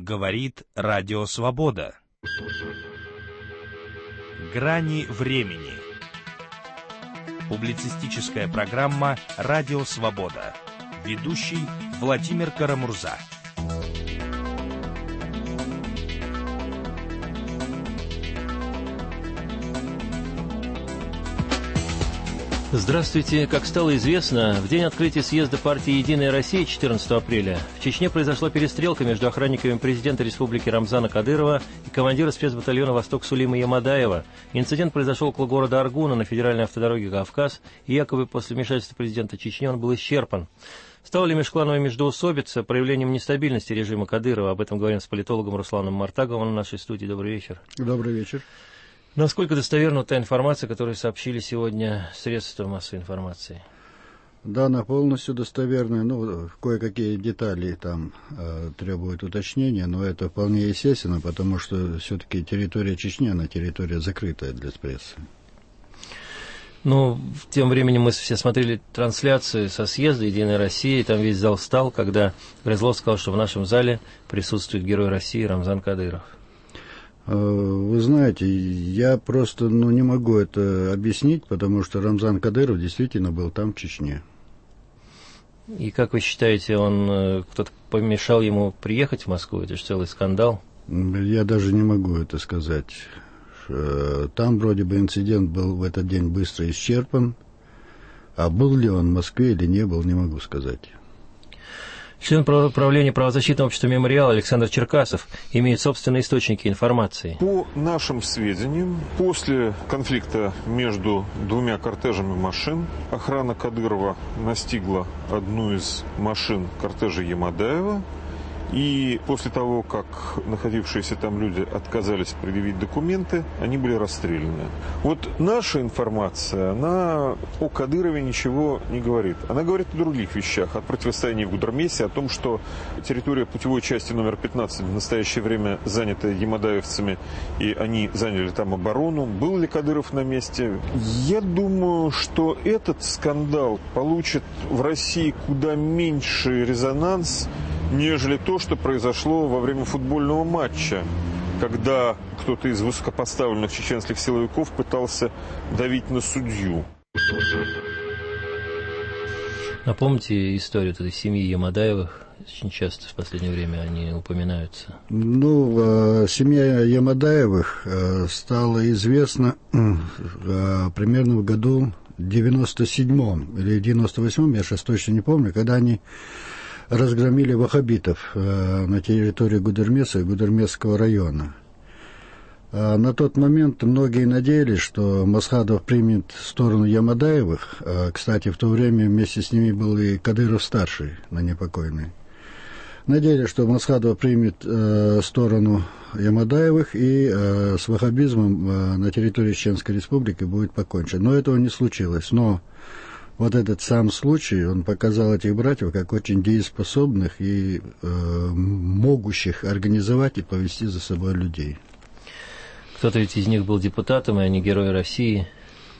Говорит Радио Свобода. Грани времени. Публицистическая программа «Радио Свобода». Ведущий Владимир Карамурза. Здравствуйте. Как стало известно, в день открытия съезда партии «Единая Россия» 14 апреля в Чечне произошла перестрелка между охранниками президента республики Рамзана Кадырова и командира спецбатальона «Восток» Сулима Ямадаева. Инцидент произошел около города Аргуна на федеральной автодороге «Кавказ», и якобы после вмешательства президента Чечни он был исчерпан. Стала ли межклановая междоусобица проявлением нестабильности режима Кадырова? Об этом говорим с политологом Русланом Мартаговым в нашей студии. Добрый вечер. Добрый вечер. Насколько достоверна та информация, которую сообщили сегодня средства массовой информации? Да, она полностью достоверная. Кое-какие детали там требуют уточнения, но это вполне естественно, потому что все-таки территория Чечни, она территория закрытая для прессы. Тем временем мы все смотрели трансляцию со съезда «Единой России», там весь зал встал, когда Грызлов сказал, что в нашем зале присутствует герой России Рамзан Кадыров. Вы знаете, я просто не могу это объяснить, потому что Рамзан Кадыров действительно был там, в Чечне. И как вы считаете, кто-то помешал ему приехать в Москву? Это же целый скандал. Я даже не могу это сказать. Там вроде бы инцидент был в этот день быстро исчерпан, а был ли он в Москве или не был, не могу сказать. Член правления правозащитного общества «Мемориал» Александр Черкасов имеет собственные источники информации. По нашим сведениям, после конфликта между двумя кортежами машин охрана Кадырова настигла одну из машин кортежа Ямадаева. И после того, как находившиеся там люди отказались предъявить документы, они были расстреляны. Вот наша информация, она о Кадырове ничего не говорит. Она говорит о других вещах, о противостоянии в Гудермесе, о том, что территория путевой части номер 15 в настоящее время занята ямадаевцами, и они заняли там оборону. Был ли Кадыров на месте? Я думаю, что этот скандал получит в России куда меньший резонанс, нежели то, что произошло во время футбольного матча, когда кто-то из высокопоставленных чеченских силовиков пытался давить на судью. Напомните историю этой семьи Ямадаевых. Очень часто в последнее время они упоминаются. Семья Ямадаевых стала известна примерно в году 97-м или 98-м, я сейчас точно не помню, когда они разгромили ваххабитов на территории Гудермеса и Гудермесского района. На тот момент многие надеялись, что Масхадов примет сторону Ямадаевых. Кстати, в то время вместе с ними был и Кадыров-старший, непокойный. Надеялись, что Масхадов примет сторону Ямадаевых и с ваххабизмом на территории Чеченской Республики будет покончено. Но этого не случилось. Но вот этот сам случай, он показал этих братьев как очень дееспособных и могущих организовать и повести за собой людей. Кто-то ведь из них был депутатом, и они герои России.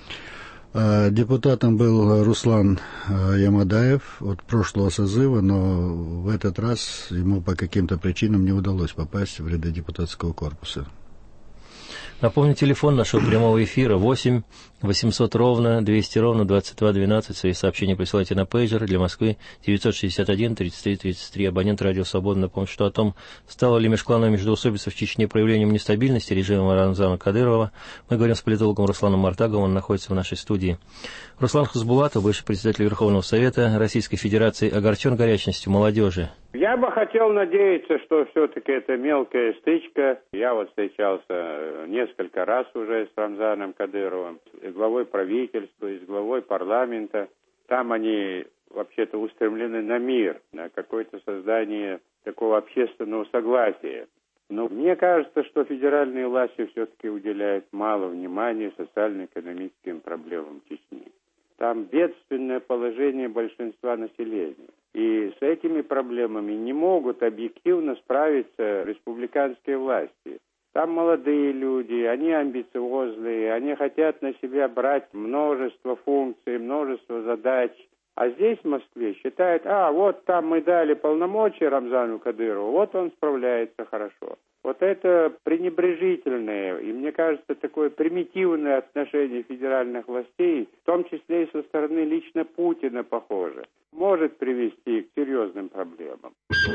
Депутатом был Руслан Ямадаев от прошлого созыва, но в этот раз ему по каким-то причинам не удалось попасть в ряды депутатского корпуса. Напомню, телефон нашего прямого эфира 8 800 ровно 200 ровно 2212. Свои сообщения присылайте на пейджер для Москвы 961 33 33. Абонент Радио Свобода. Напомню, что о том, стала ли межклановая междоусобица в Чечне проявлением нестабильности режима Рамзана Кадырова, мы говорим с политологом Русланом Мартаговым, он находится в нашей студии. Руслан Хасбулатов, бывший председатель Верховного Совета Российской Федерации, огорчен горячностью молодежи. Я бы хотел надеяться, что все-таки это мелкая стычка. Я встречался несколько раз уже с Рамзаном Кадыровым, с главой правительства, и с главой парламента. Там они вообще-то устремлены на мир, на какое-то создание такого общественного согласия. Но мне кажется, что федеральные власти все-таки уделяют мало внимания социально-экономическим проблемам Чечни. Там бедственное положение большинства населения. И с этими проблемами не могут объективно справиться республиканские власти. Там молодые люди, они амбициозные, они хотят на себя брать множество функций, множество задач. А здесь, в Москве, считают, вот там мы дали полномочия Рамзану Кадырову, вот он справляется хорошо. Вот это пренебрежительное и, мне кажется, такое примитивное отношение федеральных властей, в том числе и со стороны лично Путина, похоже, может привести к серьезным проблемам.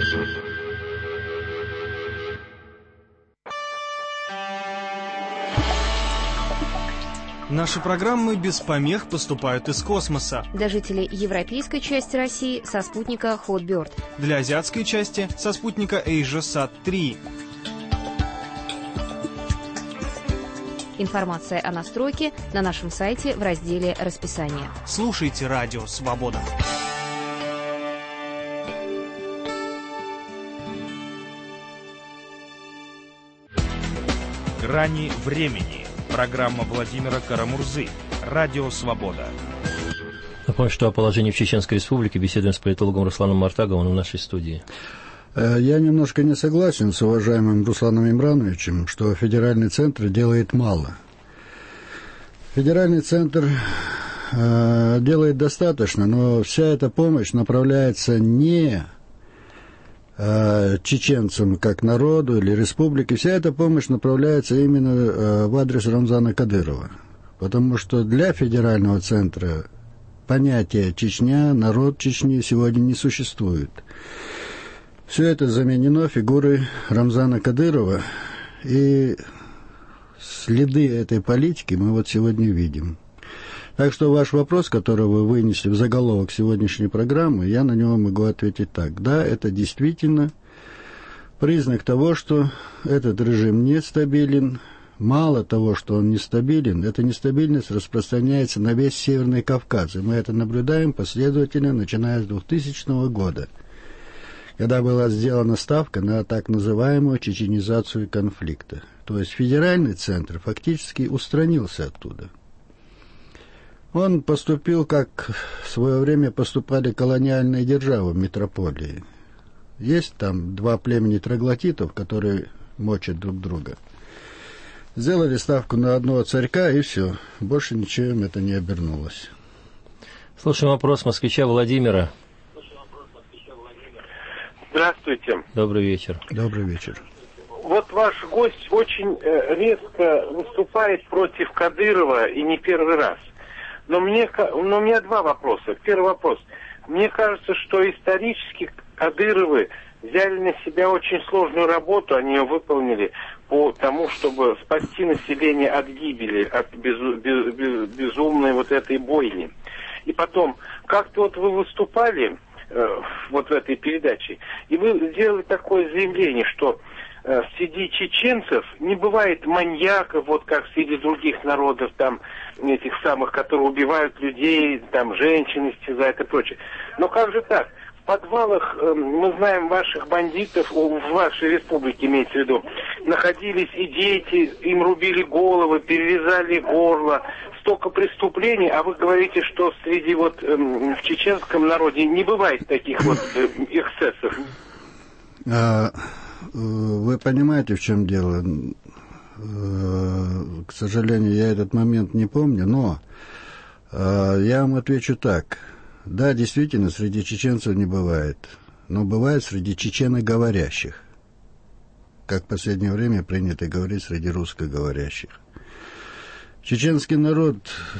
Наши программы без помех поступают из космоса. Для жителей европейской части России со спутника Hotbird. Для азиатской части со спутника AsiaSat-3. Информация о настройке на нашем сайте в разделе «Расписание». Слушайте Радио Свобода. «Грани времени». Программа Владимира Карамурзы. Радио Свобода. Напомню, что о положении в Чеченской Республике беседуем с политологом Русланом Мартаговым в нашей студии. Я немножко не согласен с уважаемым Русланом Имрановичем, что федеральный центр делает мало. Федеральный центр делает достаточно, но вся эта помощь направляется не чеченцам как народу или республике, вся эта помощь направляется именно в адрес Рамзана Кадырова. Потому что для федерального центра понятие Чечня, народ Чечни сегодня не существует. Все это заменено фигурой Рамзана Кадырова, и следы этой политики мы вот сегодня видим. Так что ваш вопрос, который вы вынесли в заголовок сегодняшней программы, я на него могу ответить так. Да, это действительно признак того, что этот режим нестабилен. Мало того, что он нестабилен, эта нестабильность распространяется на весь Северный Кавказ. И мы это наблюдаем последовательно, начиная с 2000 года, когда была сделана ставка на так называемую чеченизацию конфликта. То есть федеральный центр фактически устранился оттуда. Он поступил, как в свое время поступали колониальные державы в метрополии. Есть там два племени троглотитов, которые мочат друг друга. Сделали ставку на одного царька, и все. Больше ничем это не обернулось. Слушаем вопрос москвича Владимира. Здравствуйте. Добрый вечер. Добрый вечер. Вот ваш гость очень резко выступает против Кадырова, и не первый раз. Но у меня два вопроса. Первый вопрос. Мне кажется, что исторически Кадыровы взяли на себя очень сложную работу, они ее выполнили по тому, чтобы спасти население от гибели, от безумной вот этой бойни. И потом, как-то вот вы выступали вот в этой передаче, и вы сделали такое заявление, что среди чеченцев не бывает маньяков, вот как среди других народов, там, этих самых, которые убивают людей, там, женщин истязают и прочее. Но как же так? В подвалах, мы знаем, ваших бандитов, в вашей республике, имеется в виду, находились и дети, им рубили головы, перерезали горло, столько преступлений, а вы говорите, что среди вот в чеченском народе не бывает таких вот эксцессов. Вы понимаете, в чем дело? К сожалению, я этот момент не помню, но я вам отвечу так. Да, действительно, среди чеченцев не бывает, но бывает среди чеченоговорящих, как в последнее время принято говорить среди русскоговорящих. Чеченский народ,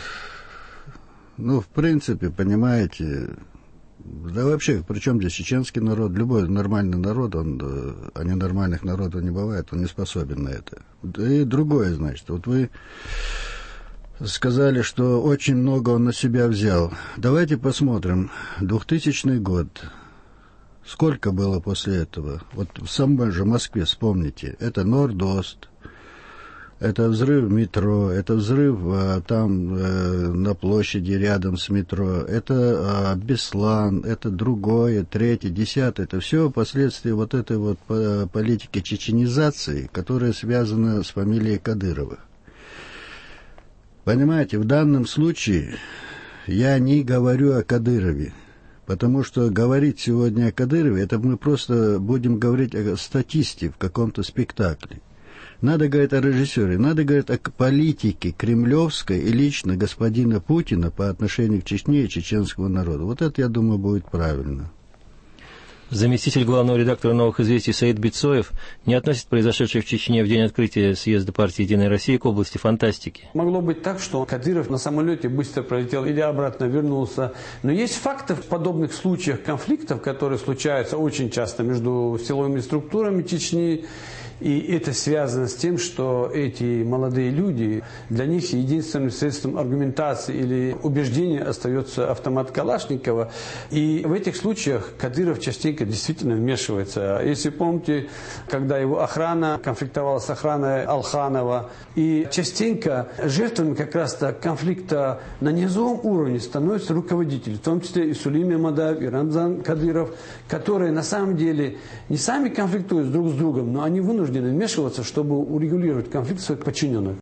в принципе, понимаете, да вообще, причем здесь чеченский народ, любой нормальный народ, а ненормальных народов не бывает, он не способен на это. И другое, значит, вот вы сказали, что очень много он на себя взял. Давайте посмотрим. 2000 год. Сколько было после этого? Вот в самой же Москве, вспомните. Это Норд-Ост, это взрыв метро, это взрыв там на площади рядом с метро, это Беслан, это другое, третье, десятое. Это все последствия вот этой вот политики чеченизации, которая связана с фамилией Кадыровых. Понимаете, в данном случае я не говорю о Кадырове, потому что говорить сегодня о Кадырове, это мы просто будем говорить о статисте в каком-то спектакле. Надо говорить о режиссере, надо говорить о политике кремлевской и лично господина Путина по отношению к Чечне и чеченскому народу. Вот это, я думаю, будет правильно. Заместитель главного редактора «Новых известий» Саид Бицоев не относит произошедшее в Чечне в день открытия съезда партии «Единая Россия» к области фантастики. Могло быть так, что Кадыров на самолете быстро пролетел или обратно вернулся. Но есть факты в подобных случаях конфликтов, которые случаются очень часто между силовыми структурами Чечни. И это связано с тем, что эти молодые люди, для них единственным средством аргументации или убеждения остается автомат Калашникова. И в этих случаях Кадыров частенько действительно вмешивается. Если помните, когда его охрана конфликтовала с охраной Алханова, и частенько жертвами как раз-то конфликта на низовом уровне становятся руководители, в том числе и Сулейм Ямадаев, и Рамзан Кадыров, которые на самом деле не сами конфликтуют друг с другом, но они вынуждены вмешиваться, чтобы урегулировать конфликт своих подчиненных.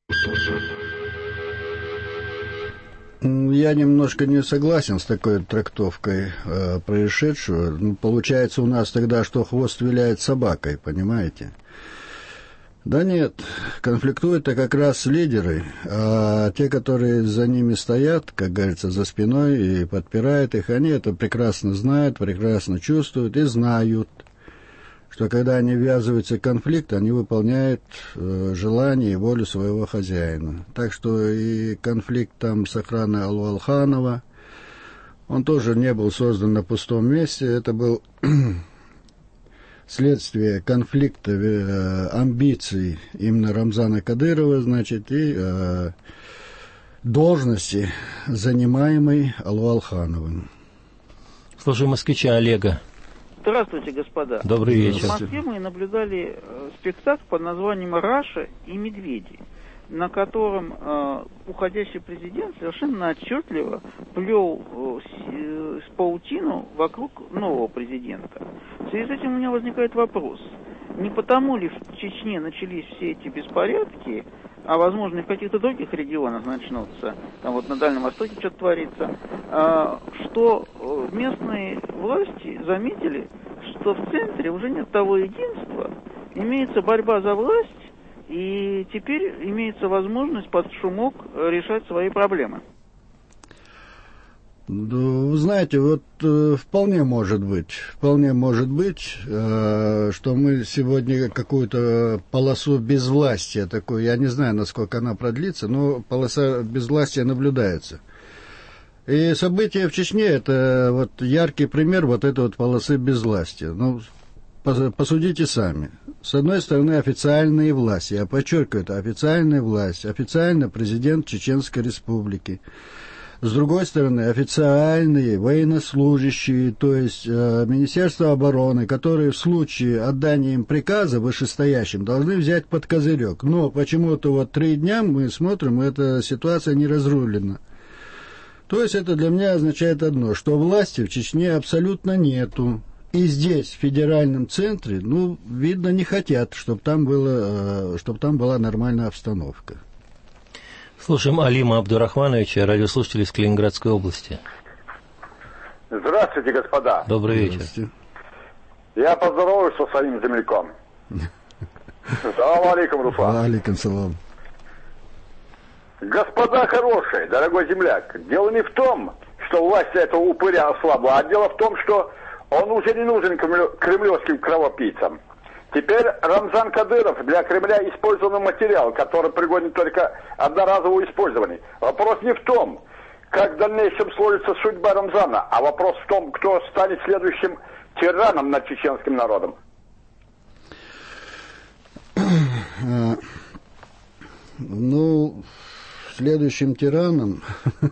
Я немножко не согласен с такой трактовкой происшедшего. Получается у нас тогда, что хвост виляет собакой, понимаете? Да нет, конфликтуют-то как раз лидеры, а те, которые за ними стоят, как говорится, за спиной и подпирают их, они это прекрасно знают, прекрасно чувствуют и знают, что когда они ввязываются в конфликт, они выполняют желание и волю своего хозяина. Так что и конфликт там с охраной Алханова, он тоже не был создан на пустом месте, это был следствие конфликта, амбиций именно Рамзана Кадырова, значит, и должности, занимаемой Алхановым. Слушаем москвича Олега. Здравствуйте, господа. Добрый вечер. В Москве мы наблюдали спектакль под названием «Раша и медведи», на котором уходящий президент совершенно отчетливо плел паутину вокруг нового президента. В связи с этим у меня возникает вопрос. Не потому ли в Чечне начались все эти беспорядки, а возможно и в каких-то других регионах начнутся, там вот на Дальнем Востоке что-то творится, что местные власти заметили, что в центре уже нет того единства, имеется борьба за власть, и теперь имеется возможность под шумок решать свои проблемы. Вы знаете, вот вполне может быть, что мы сегодня какую-то полосу безвластия такую, я не знаю, насколько она продлится, но полоса безвластия наблюдается. И события в Чечне – это вот яркий пример вот этой вот полосы безвластия. Ну, посудите сами. С одной стороны, официальные власти, я подчеркиваю, это официальная власть, официально президент Чеченской Республики. С другой стороны, официальные военнослужащие, то есть Министерство обороны, которые в случае отдания им приказа вышестоящим должны взять под козырек. Но почему-то вот 3 дня мы смотрим, эта ситуация не разрулена. То есть это для меня означает одно, что власти в Чечне абсолютно нету. И здесь, в федеральном центре, видно, не хотят, чтобы там была нормальная обстановка. Слушаем Алима Абдурахмановича, радиослушатель из Калининградской области. Здравствуйте, господа. Добрый вечер. Здравствуйте. Я поздороваюсь со своим земляком. Салам алейкум, Руслан. Алейкум салам. Господа хорошие, дорогой земляк, дело не в том, что власть этого упыря ослабла, а дело в том, что он уже не нужен кремлевским кровопийцам. Теперь Рамзан Кадыров для Кремля использованный материал, который пригоден только одноразовому использованию. Вопрос не в том, как в дальнейшем сложится судьба Рамзана, а вопрос в том, кто станет следующим тираном над чеченским народом. Следующим тираном,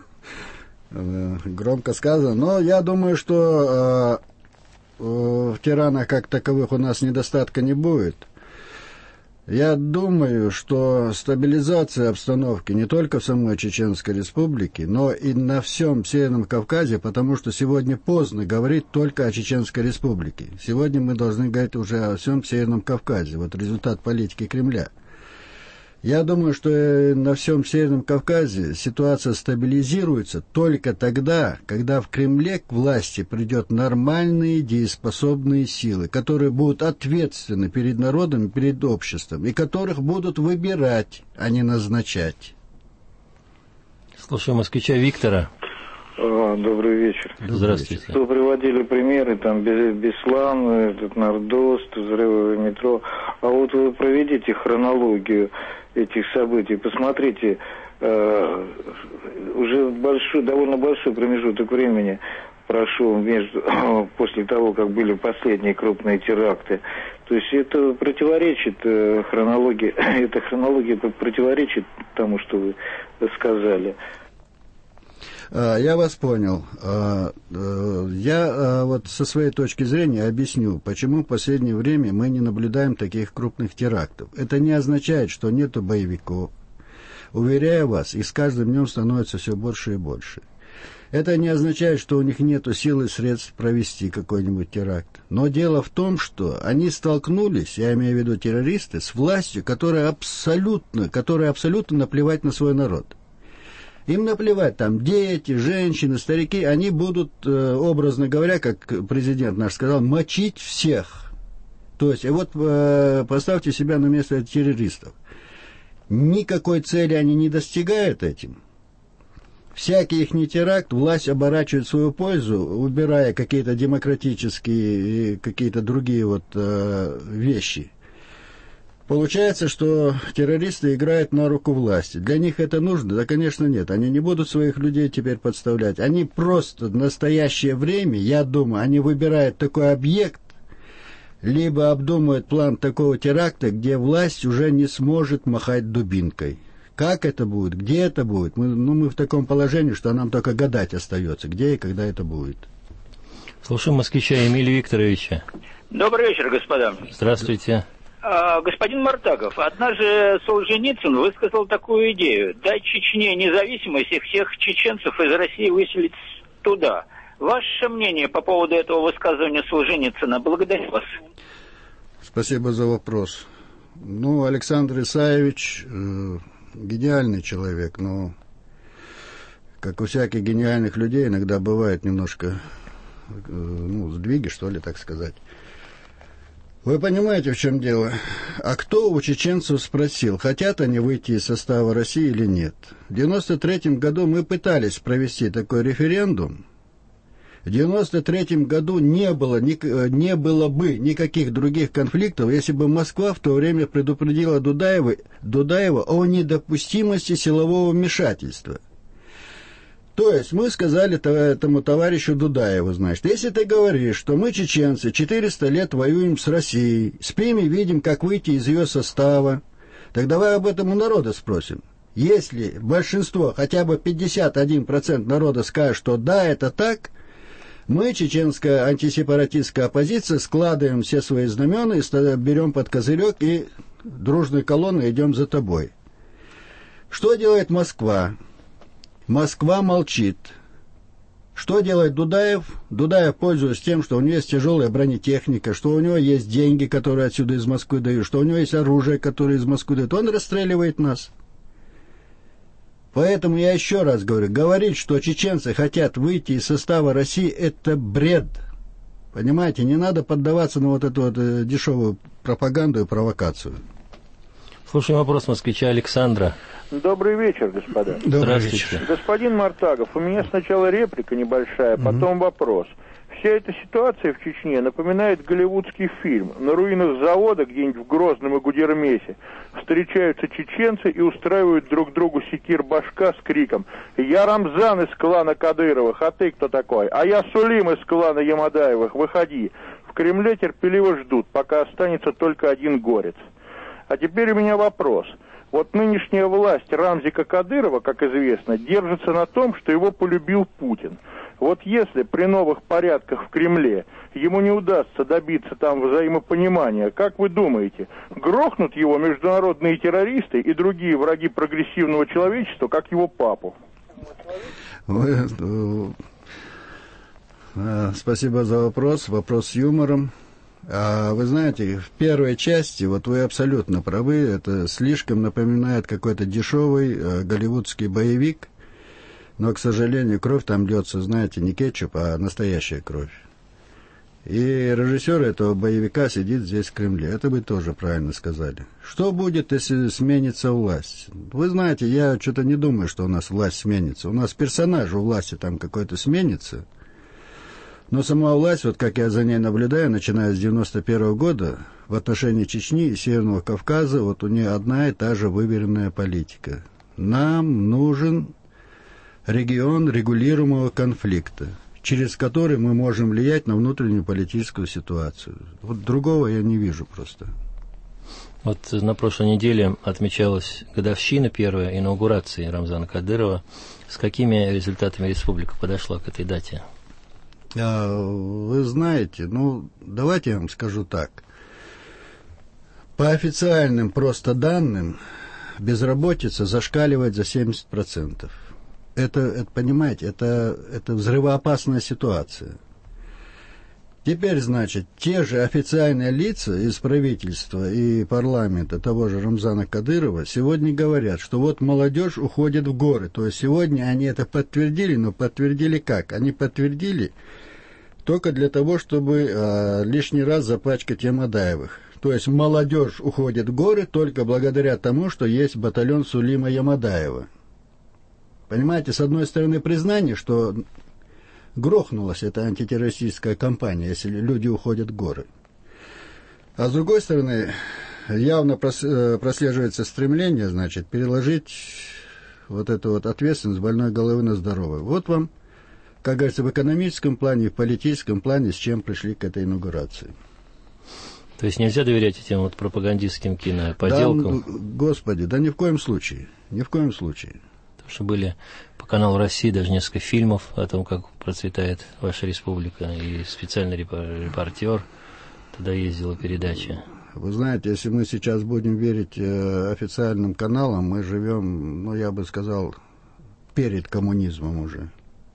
громко сказано, но я думаю, что в тиранах как таковых у нас недостатка не будет. Я думаю, что стабилизация обстановки не только в самой Чеченской Республике, но и на всем Северном Кавказе, потому что сегодня поздно говорить только о Чеченской Республике. Сегодня мы должны говорить уже о всем Северном Кавказе. Вот результат политики Кремля. Я думаю, что на всем Северном Кавказе ситуация стабилизируется только тогда, когда в Кремле к власти придет нормальные дееспособные силы, которые будут ответственны перед народом и перед обществом, и которых будут выбирать, а не назначать. Слушаю москвича Виктора. Добрый вечер. Здравствуйте. Что приводили примеры, там, Беслан, Нордост, взрывы в метро. А вот вы проведите хронологию этих событий, посмотрите, уже довольно большой промежуток времени прошел после того, как были последние крупные теракты. То есть это противоречит эта хронология противоречит тому, что вы сказали. Я вас понял. Я вот со своей точки зрения объясню, почему в последнее время мы не наблюдаем таких крупных терактов. Это не означает, что нету боевиков. Уверяю вас, их с каждым днем становится все больше и больше. Это не означает, что у них нету сил и средств провести какой-нибудь теракт. Но дело в том, что они столкнулись, я имею в виду террористы, с властью, которая абсолютно наплевать на свой народ. Им наплевать, там дети, женщины, старики, они будут, образно говоря, как президент наш сказал, мочить всех. То есть, вот поставьте себя на место террористов. Никакой цели они не достигают этим. Всякий их теракт власть оборачивает в свою пользу, убирая какие-то демократические и какие-то другие вещи. Получается, что террористы играют на руку власти. Для них это нужно? Да, конечно, нет. Они не будут своих людей теперь подставлять. Они просто в настоящее время, я думаю, они выбирают такой объект, либо обдумывают план такого теракта, где власть уже не сможет махать дубинкой. Как это будет? Где это будет? Мы в таком положении, что нам только гадать остается, где и когда это будет. Слушаем москвича Эмилия Викторовича. Добрый вечер, господа. Здравствуйте. Господин Мартагов, однажды Солженицын высказал такую идею: дать Чечне независимость и всех чеченцев из России выселить туда. Ваше мнение по поводу этого высказывания Солженицына? Благодарю вас. Спасибо за вопрос. Александр Исаевич гениальный человек, но, как у всяких гениальных людей, иногда бывает немножко сдвиги, что ли, так сказать. Вы понимаете, в чем дело? А кто у чеченцев спросил, хотят они выйти из состава России или нет? В 1993 году мы пытались провести такой референдум. В 1993 году не было бы никаких других конфликтов, если бы Москва в то время предупредила Дудаева о недопустимости силового вмешательства. То есть мы сказали этому товарищу Дудаеву, значит, если ты говоришь, что мы, чеченцы, 400 лет воюем с Россией, спим и видим, как выйти из ее состава, так давай об этом у народа спросим. Если большинство, хотя бы 51% народа скажет, что да, это так, мы, чеченская антисепаратистская оппозиция, складываем все свои знамена и берем под козырек и дружной колонной идем за тобой. Что делает Москва? Москва молчит. Что делает Дудаев? Дудаев, пользуясь тем, что у него есть тяжелая бронетехника, что у него есть деньги, которые отсюда из Москвы дают, что у него есть оружие, которое из Москвы дают, он расстреливает нас. Поэтому я еще раз говорю, говорить, что чеченцы хотят выйти из состава России, это бред. Понимаете, не надо поддаваться на эту дешевую пропаганду и провокацию. Слушаем вопрос москвича Александра. Добрый вечер, господа. Добрый вечер. Господин Мартагов, у меня сначала реплика небольшая, потом вопрос. Вся эта ситуация в Чечне напоминает голливудский фильм. На руинах завода где-нибудь в Грозном и Гудермесе встречаются чеченцы и устраивают друг другу секир-башка с криком: «Я Рамзан из клана Кадыровых, а ты кто такой? А я Сулим из клана Ямадаевых, выходи». В Кремле терпеливо ждут, пока останется только один горец. А теперь у меня вопрос. Вот нынешняя власть Рамзика Кадырова, как известно, держится на том, что его полюбил Путин. Вот если при новых порядках в Кремле ему не удастся добиться там взаимопонимания, как вы думаете, грохнут его международные террористы и другие враги прогрессивного человечества, как его папу? Спасибо за вопрос. Вопрос с юмором. Вы знаете, в первой части, вот вы абсолютно правы, это слишком напоминает какой-то дешевый голливудский боевик, но, к сожалению, кровь там льется, знаете, не кетчуп, а настоящая кровь. И режиссер этого боевика сидит здесь в Кремле. Это вы тоже правильно сказали. Что будет, если сменится власть? Вы знаете, я что-то не думаю, что у нас власть сменится. У нас персонаж у власти там какой-то сменится. Но сама власть, вот как я за ней наблюдаю, начиная с 91 года, в отношении Чечни и Северного Кавказа, вот у нее одна и та же выверенная политика. Нам нужен регион регулируемого конфликта, через который мы можем влиять на внутреннюю политическую ситуацию. Вот другого я не вижу просто. Вот на прошлой неделе отмечалась годовщина первой инаугурации Рамзана Кадырова. С какими результатами республика подошла к этой дате? Вы знаете, давайте я вам скажу так. По официальным просто данным, безработица зашкаливает за 70%. Это понимаете, это взрывоопасная ситуация. Теперь, значит, те же официальные лица из правительства и парламента того же Рамзана Кадырова сегодня говорят, что вот молодежь уходит в горы. То есть сегодня они это подтвердили, но подтвердили как? Они подтвердили только для того, чтобы лишний раз запачкать Ямадаевых. То есть молодежь уходит в горы только благодаря тому, что есть батальон Сулима Ямадаева. Понимаете, с одной стороны признание, что грохнулась эта антитеррористическая кампания, если люди уходят в горы. А с другой стороны, явно прослеживается стремление, значит, переложить вот эту вот ответственность с больной головы на здоровую. Вот вам, как говорится, в экономическом плане и в политическом плане, с чем пришли к этой инаугурации. То есть нельзя доверять этим вот пропагандистским киноподелкам? Да, господи, да ни в коем случае, ни в коем случае. Потому что были по каналу России даже несколько фильмов о том, как процветает ваша республика, и специальный репортер туда ездила передача. Вы знаете, если мы сейчас будем верить официальным каналам, мы живем, я бы сказал, перед коммунизмом уже.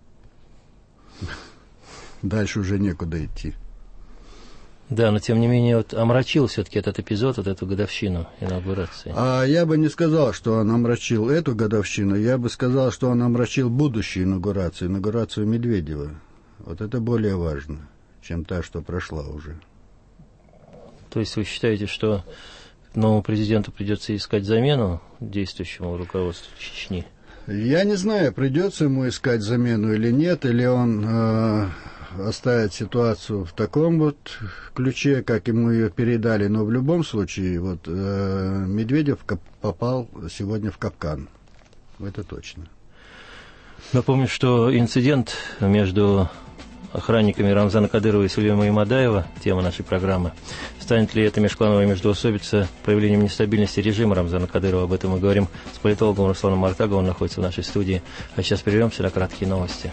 Дальше уже некуда идти. Да, но тем не менее вот омрачил все-таки этот эпизод, вот эту годовщину инаугурации. Я бы не сказал, что он омрачил эту годовщину, я бы сказал, что он омрачил будущую инаугурацию Медведева. Вот это более важно, чем та, что прошла уже. То есть вы считаете, что новому президенту придется искать замену действующему руководству Чечни? Я не знаю, придется ему искать замену или нет, или он оставить ситуацию в таком вот ключе, как ему ее передали. Но в любом случае, вот Медведев попал сегодня в капкан. Это точно. Напомню, что инцидент между охранниками Рамзана Кадырова и Сулеймана Ямадаева, тема нашей программы, станет ли это межклановая междоусобица проявлением нестабильности режима Рамзана Кадырова? Об этом мы говорим с политологом Русланом Мартаговым, он находится в нашей студии. А сейчас прервемся на краткие новости.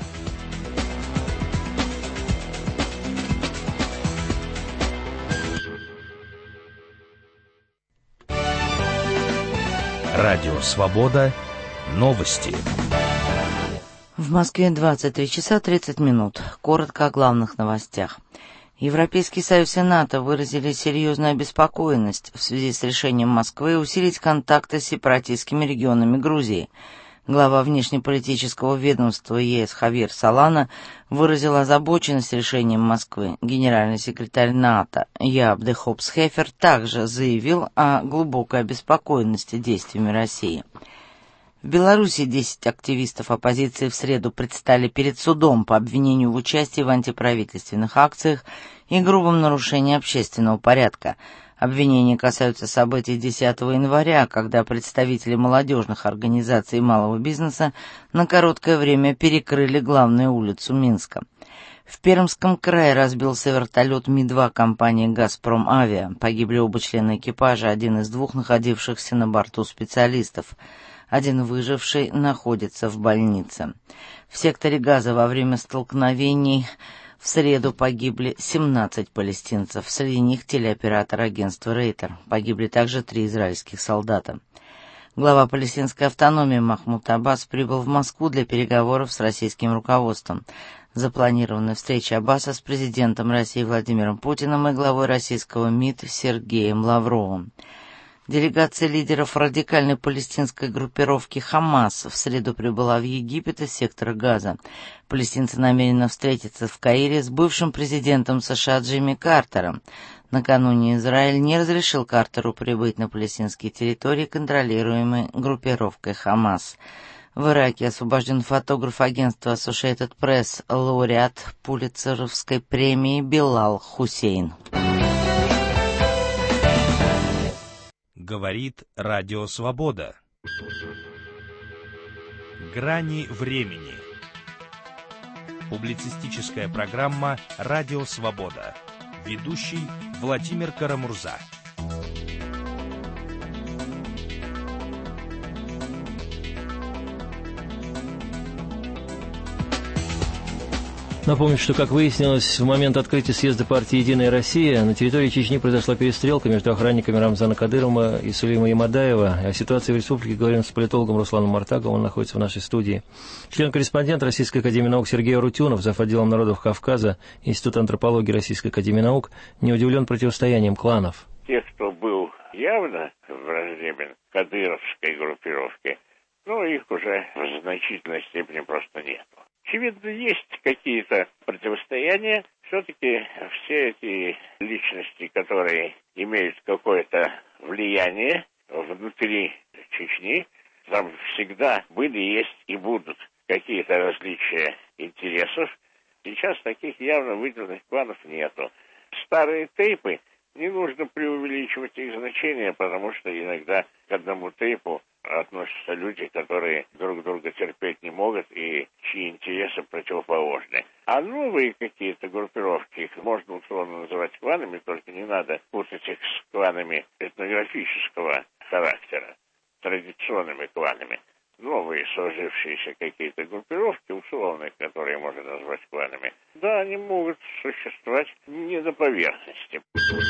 Радио «Свобода». Новости. В Москве 23 часа 30 минут. Коротко о главных новостях. Европейский Союз и НАТО выразили серьезную обеспокоенность в связи с решением Москвы усилить контакты с сепаратистскими регионами Грузии. Глава внешнеполитического ведомства ЕС Хавьер Солана выразил озабоченность решением Москвы. Генеральный секретарь НАТО Яап де Хопс-Хефер также заявил о глубокой обеспокоенности действиями России. В Беларуси 10 активистов оппозиции в среду предстали перед судом по обвинению в участии в антиправительственных акциях и грубом нарушении общественного порядка. Обвинения касаются событий 10 января, когда представители молодежных организаций и малого бизнеса на короткое время перекрыли главную улицу Минска. В Пермском крае разбился вертолет Ми-2 компании «Газпром Авиа». Погибли оба члена экипажа, один из двух находившихся на борту специалистов. Один выживший находится в больнице. В секторе Газа во время столкновений в среду погибли 17 палестинцев, среди них телеоператор агентства «Рейтер». Погибли также 3 израильских солдата. Глава палестинской автономии Махмуд Аббас прибыл в Москву для переговоров с российским руководством. запланированной встречи Аббаса с президентом России Владимиром Путиным и главой российского МИД Сергеем Лавровым. Делегация лидеров радикальной палестинской группировки «Хамас» в среду прибыла в Египет из сектора Газа. Палестинцы намерены встретиться в Каире с бывшим президентом США Джимми Картером. Накануне Израиль не разрешил Картеру прибыть на палестинские территории, контролируемые группировкой «Хамас». В Ираке освобожден фотограф агентства Associated Press, лауреат Пулитцеровской премии Билал Хусейн. Говорит Радио Свобода. Грани времени. Публицистическая программа «Радио Свобода». Ведущий Владимир Карамурза. Напомню, что, как выяснилось, в момент открытия съезда партии «Единая Россия» на территории Чечни произошла перестрелка между охранниками Рамзана Кадырова и Сулейма Ямадаева. О ситуации в республике говорим с политологом Русланом Мартаговым, он находится в нашей студии. Член-корреспондент Российской академии наук Сергей Арутюнов, зав. Отделом народов Кавказа, Института антропологии Российской академии наук, не удивлен противостоянием кланов. Те, кто был явно враждебен кадыровской группировке, их уже в значительной степени просто нет. Очевидно, есть какие-то противостояния. Все-таки все эти личности, которые имеют какое-то влияние внутри Чечни, там всегда были, есть и будут какие-то различия интересов. Сейчас таких явно выделенных кланов нету. Старые тейпы, не нужно преувеличивать их значение, потому что иногда к одному тейпу относятся люди, которые друг друга терпеть не могут и чьи интересы противоположны. А новые какие-то группировки, их можно условно называть кланами, только не надо путать их с кланами этнографического характера, традиционными кланами. Новые сложившиеся какие-то группировки, условные, которые можно назвать кланами, да, они могут существовать не на поверхности.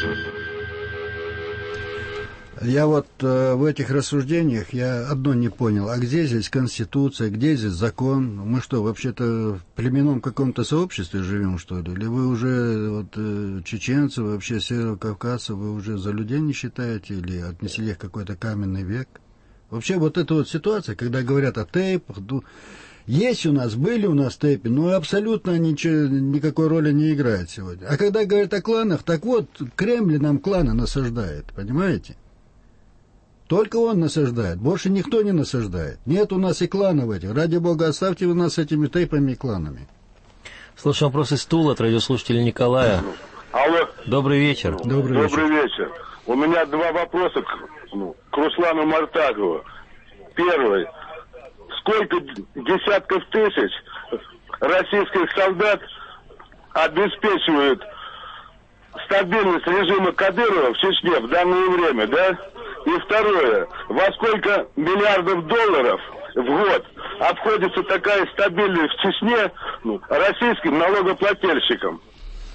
Я в этих рассуждениях я одно не понял. А где здесь Конституция, где здесь закон? Мы что, вообще-то в племенном каком-то сообществе живем, что ли? Или вы уже, чеченцы, вообще северокавказцы, вы уже за людей не считаете? Или отнесли их в какой-то каменный век? Вообще эта ситуация, когда говорят о тейпах, есть у нас, были у нас тейпы, но абсолютно никакой роли не играет сегодня. А когда говорят о кланах, так вот, Кремль нам кланы насаждает, понимаете? Только он насаждает, больше никто не насаждает. Нет у нас и кланов этих. Ради бога, оставьте у нас этими тейпами и кланами. Слушаем вопрос из Тула от радиослушателя Николая. Алло. Добрый вечер. Добрый вечер. У меня два вопроса к Руслану Мартагову. Первый. Сколько десятков тысяч российских солдат обеспечивают стабильность режима Кадырова в Чечне в данное время, да? И второе. Во сколько миллиардов долларов в год обходится такая стабильность в Чечне российским налогоплательщикам?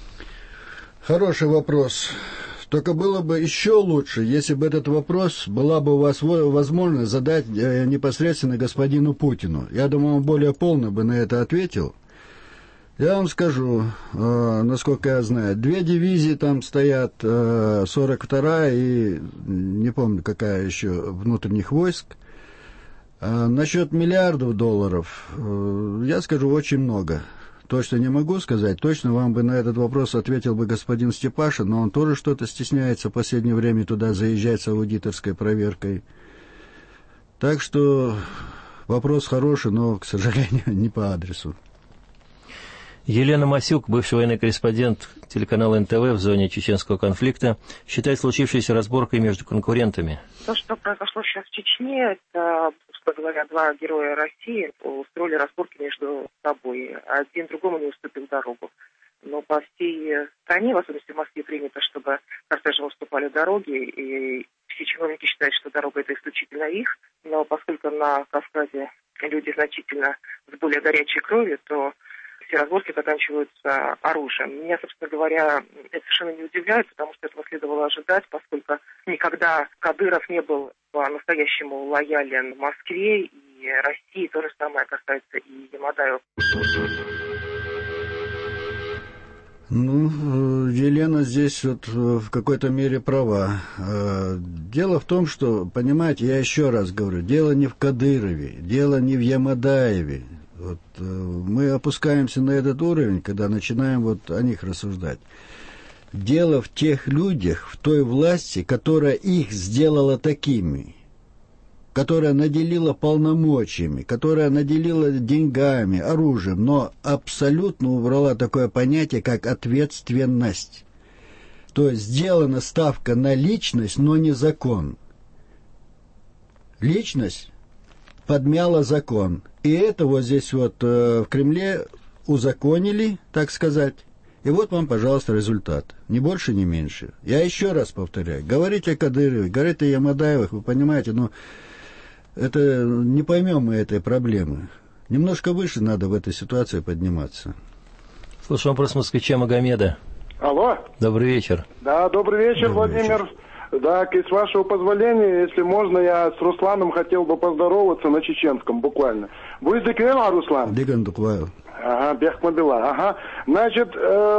Хороший вопрос. Только было бы еще лучше, если бы этот вопрос была бы у вас возможность задать непосредственно господину Путину. Я думаю, он более полно бы на это ответил. Я вам скажу, насколько я знаю, 2 дивизии там стоят, 42-я и не помню, какая еще внутренних войск. Насчет миллиардов долларов, я скажу, очень много. Точно не могу сказать. Точно вам бы на этот вопрос ответил бы господин Степашин, но он тоже что-то стесняется в последнее время туда заезжать с аудиторской проверкой. Так что вопрос хороший, но, к сожалению, не по адресу. Елена Масюк, бывший военный корреспондент телеканала НТВ в зоне чеченского конфликта, считает случившейся разборкой между конкурентами. То, что произошло сейчас в Чечне, это, собственно говоря, 2 героя России устроили разборки между собой. Один другому не уступил дорогу. Но по всей стране, в особенности в Москве, принято, чтобы кортежи уступали дороги, и все чиновники считают, что дорога это исключительно их. Но поскольку на Кавказе люди значительно с более горячей кровью, то все разборки заканчиваются оружием. Меня, собственно говоря, это совершенно не удивляет, потому что этого следовало ожидать, поскольку никогда Кадыров не был по-настоящему лоялен Москве и России. То же самое касается и Ямадаева. Ну, Елена здесь вот в какой-то мере права. Дело в том, что, понимаете, я еще раз говорю, дело не в Кадырове, дело не в Ямадаеве. Вот, мы опускаемся на этот уровень, когда начинаем вот о них рассуждать. Дело в тех людях, в той власти, которая их сделала такими, которая наделила полномочиями, которая наделила деньгами, оружием, но абсолютно убрала такое понятие, как ответственность. То есть сделана ставка на личность, но не закон. Личность подмяла закон. И это вот здесь вот в Кремле узаконили, так сказать. И вот вам, пожалуйста, результат. Ни больше, ни меньше. Я еще раз повторяю. Говорить о Кадырове, говорить о Ямадаевых, вы понимаете, но это не поймем мы этой проблемы. Немножко выше надо в этой ситуации подниматься. Слушаем вопрос москвича Магомеда. Алло. Добрый вечер. Да, добрый вечер, Владимир. Да, и с вашего позволения, если можно, я с Русланом хотел бы поздороваться на чеченском, буквально. Вы издыквела, Руслан? Дигандукваю. Ага, Бехмадыла, ага. Значит,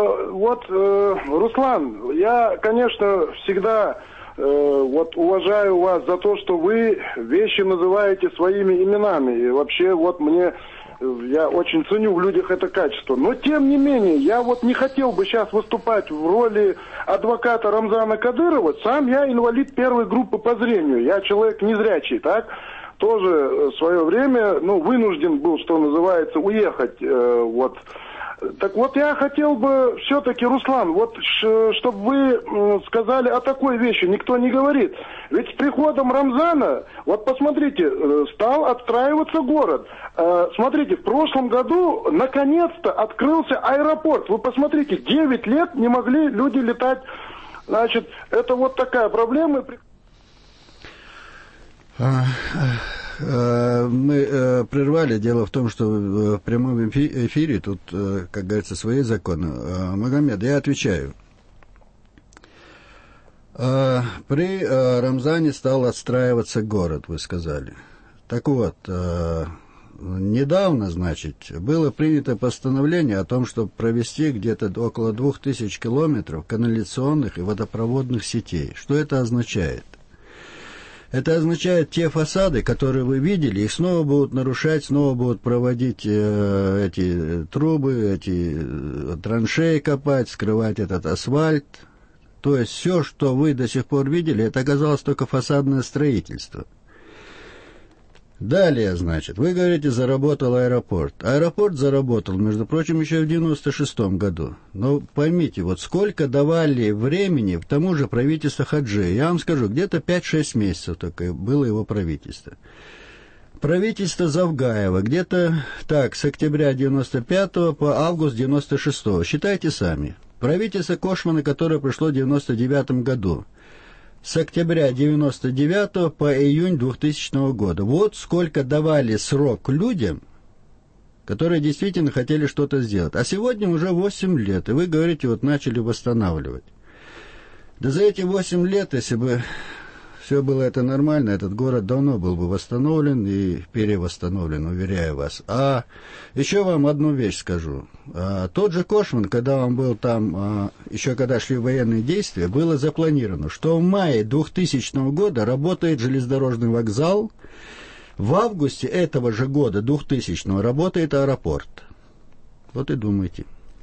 Руслан, я, конечно, всегда вот уважаю вас за то, что вы вещи называете своими именами. И вообще, вот мне, я очень ценю в людях это качество. Но, тем не менее, я вот не хотел бы сейчас выступать в роли адвоката Рамзана Кадырова. Сам я инвалид первой группы по зрению. Я человек незрячий, так? Тоже в свое время, вынужден был, что называется, уехать, вот. Так вот, я хотел бы все-таки, Руслан, вот, чтобы вы сказали о такой вещи, никто не говорит. Ведь с приходом Рамзана, вот посмотрите, стал отстраиваться город. Смотрите, в прошлом году наконец-то открылся аэропорт. Вы посмотрите, 9 лет не могли люди летать. Значит, это вот такая проблема. Мы прервали. Дело в том, что в прямом эфире тут, как говорится, свои законы. Магомед, я отвечаю. При Рамзане стал отстраиваться город, вы сказали. Так вот, недавно, значит, было принято постановление о том, чтобы провести где-то около 2000 километров канализационных и водопроводных сетей. Что это означает? Это означает, те фасады, которые вы видели, их снова будут нарушать, снова будут проводить эти трубы, эти траншеи копать, скрывать этот асфальт. То есть все, что вы до сих пор видели, это оказалось только фасадное строительство. Далее, значит, вы говорите, заработал аэропорт. Аэропорт заработал, между прочим, еще в 96-м году. Но поймите, вот сколько давали времени тому же правительству Хаджи. Я вам скажу, где-то 5-6 месяцев только было его правительство. Правительство Завгаева где-то так, с октября 95 по август 96. Считайте сами. Правительство Кошмана, которое пришло в 99 году. С октября 99 по июнь 2000 года. Вот сколько давали срок людям, которые действительно хотели что-то сделать. А сегодня уже 8 лет, и вы говорите, вот начали восстанавливать. Да за эти 8 лет, если бы все было это нормально, этот город давно был бы восстановлен и перевосстановлен, уверяю вас. А еще вам одну вещь скажу. Тот же Кошман, когда он был там, еще когда шли военные действия, было запланировано, что в мае 2000 года работает железнодорожный вокзал, в августе этого же года, 2000-го, работает аэропорт. Вот и думайте.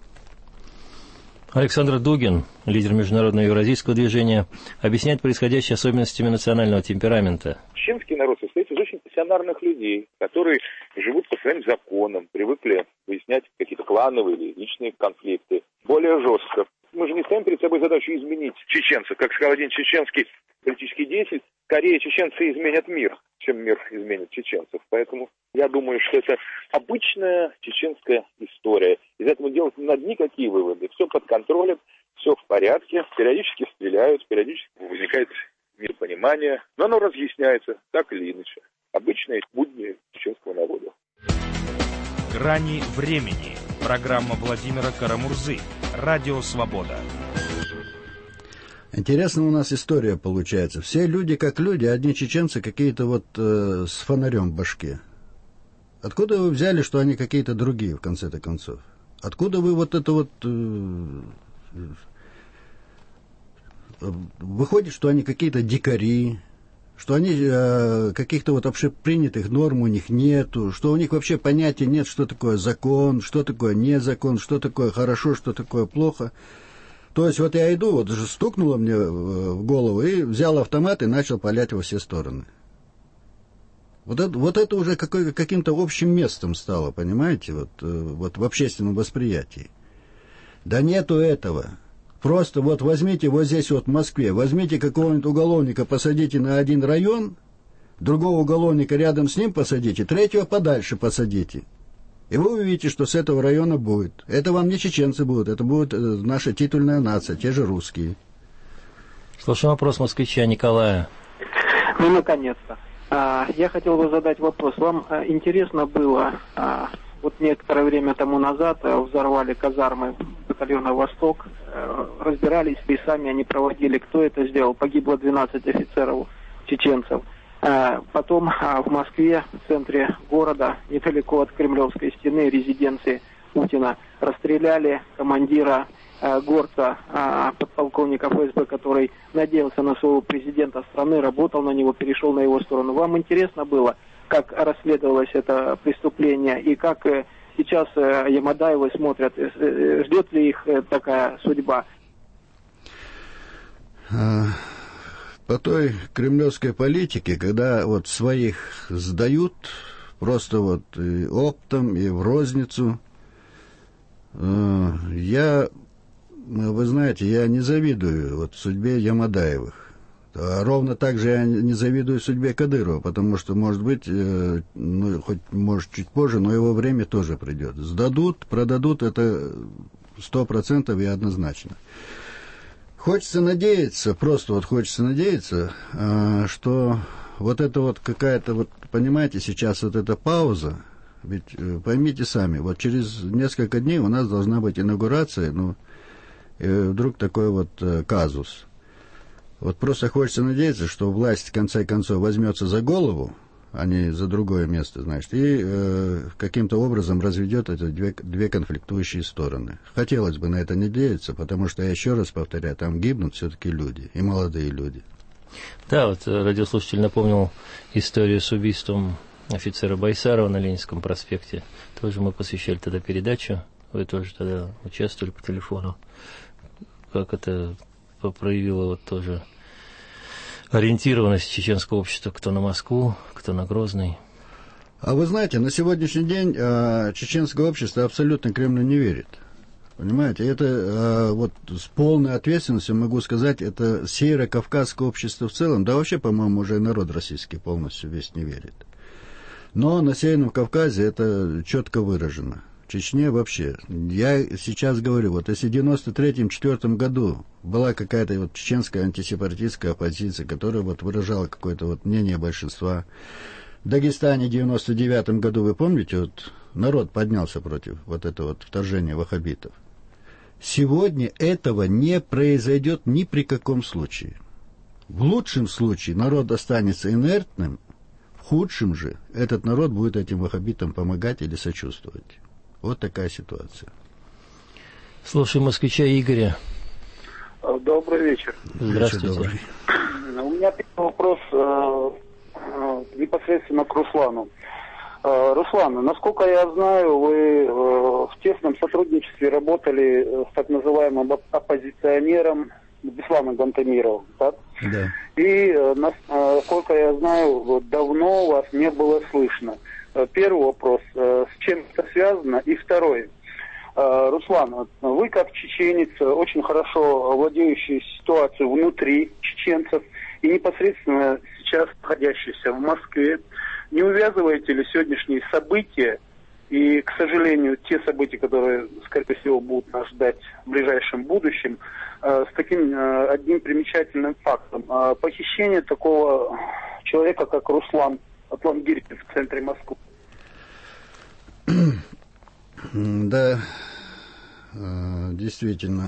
Александр Дугин, лидер международного евразийского движения, объясняет происходящее особенностями национального темперамента. Чеченский народ состоит из очень пассионарных людей, которые живут по своим законам, привыкли выяснять какие-то клановые или личные конфликты более жестко. Мы же не ставим перед собой задачу изменить чеченцев. Как сказал один чеченский политический деятель, скорее чеченцы изменят мир, чем мир изменит чеченцев. Поэтому я думаю, что это обычная чеченская история. Из этого делать не надо никакие выводы. Все под контролем, все в порядке. Периодически стреляют, периодически возникает непонимание. Но оно разъясняется так или иначе. Обычные будни чеченского народа. «Грани времени». Программа Владимира Карамурзы. Радио «Свобода». Интересная у нас история получается. Все люди как люди, одни чеченцы какие-то вот с фонарем в башке. Откуда вы взяли, что они какие-то другие, в конце-то концов? Откуда вы вот это вот... Выходит, что они какие-то дикари, что они каких-то вот общепринятых норм у них нету, что у них вообще понятия нет, что такое закон, что такое незакон, что такое хорошо, что такое плохо. То есть вот я иду, вот же стукнуло мне в голову, и взял автомат и начал палять во все стороны. Вот это уже каким-то общим местом стало, понимаете, вот в общественном восприятии. Да нету этого. Просто вот возьмите вот здесь вот в Москве, возьмите какого-нибудь уголовника, посадите на один район, другого уголовника рядом с ним посадите, третьего подальше посадите. И вы увидите, что с этого района будет. Это вам не чеченцы будут, это будет наша титульная нация, те же русские. Слушаем вопрос москвича Николая. Ну, наконец-то. Я хотел бы задать вопрос. Вам интересно было, вот некоторое время тому назад взорвали казармы батальона «Восток», разбирались, списами они проводили, кто это сделал. Погибло 12 офицеров чеченцев. Потом в Москве, в центре города, недалеко от Кремлевской стены, резиденции Путина, расстреляли командира Горца, подполковника ФСБ, который надеялся на своего президента страны, работал на него, перешел на его сторону. Вам интересно было, как расследовалось это преступление и как сейчас Ямадаевы смотрят, ждет ли их такая судьба? По той кремлевской политике, когда вот своих сдают просто вот и оптом, и в розницу, вы знаете, я не завидую вот судьбе Ямадаевых. Ровно так же я не завидую судьбе Кадырова, потому что, может быть, может, чуть позже, но его время тоже придет. Сдадут, продадут, это 100% и однозначно. Хочется надеяться, просто вот хочется надеяться, что вот это вот какая-то, вот, понимаете, сейчас вот эта пауза, ведь поймите сами, вот через несколько дней у нас должна быть инаугурация, и вдруг такой вот казус. Вот просто хочется надеяться, что власть в конце концов возьмется за голову, а не за другое место, значит, и каким-то образом разведет эти две конфликтующие стороны. Хотелось бы на это не надеяться, потому что, я еще раз повторяю, там гибнут все-таки люди, и молодые люди. Да, вот радиослушатель напомнил историю с убийством офицера Байсарова на Ленинском проспекте. Тоже мы посвящали тогда передачу, вы тоже тогда участвовали по телефону. Как это проявило вот тоже ориентированность чеченского общества, кто на Москву, кто на Грозный. А вы знаете, на сегодняшний день чеченское общество абсолютно Кремлю не верит. Понимаете, это вот с полной ответственностью могу сказать, это северо-кавказское общество в целом, да вообще, по-моему, уже народ российский полностью весь не верит. Но на Северном Кавказе это четко выражено. В Чечне вообще. Я сейчас говорю, вот если в 93-4 году была какая-то вот чеченская антисепаратистская оппозиция, которая вот выражала какое-то вот мнение большинства. В Дагестане в 99 году, вы помните, вот народ поднялся против вот этого вот вторжения ваххабитов. Сегодня этого не произойдет ни при каком случае. В лучшем случае народ останется инертным, в худшем же этот народ будет этим ваххабитам помогать или сочувствовать. Вот такая ситуация. Слушаем москвича Игоря. Добрый вечер. Здравствуйте. Добрый. У меня первый вопрос непосредственно к Руслану. Руслан, насколько я знаю, вы в тесном сотрудничестве работали с так называемым оппозиционером Бесланом Гантамировым, так? Да. И, насколько я знаю, давно вас не было слышно. Первый вопрос, с чем это связано? И второй. Руслан, вы как чеченец, очень хорошо владеющий ситуацией внутри чеченцев и непосредственно сейчас находящийся в Москве, не увязываете ли сегодняшние события и, к сожалению, те события, которые, скорее всего, будут нас ждать в ближайшем будущем, с таким одним примечательным фактом? Похищение такого человека, как Руслан Атлангирев в центре Москвы. Да, действительно.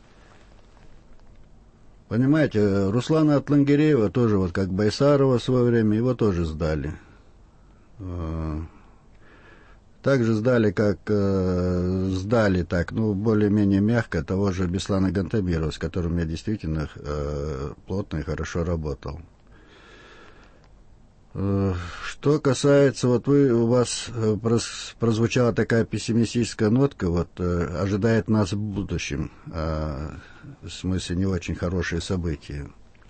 Понимаете, Руслана Атлангиреева тоже, вот как Байсарова в свое время, его тоже сдали. Также сдали, более-менее мягко того же Беслана Гантамирова, с которым я действительно плотно и хорошо работал. Что касается, у вас прозвучала такая пессимистическая нотка, ожидает нас в будущем, в смысле не очень хорошие события.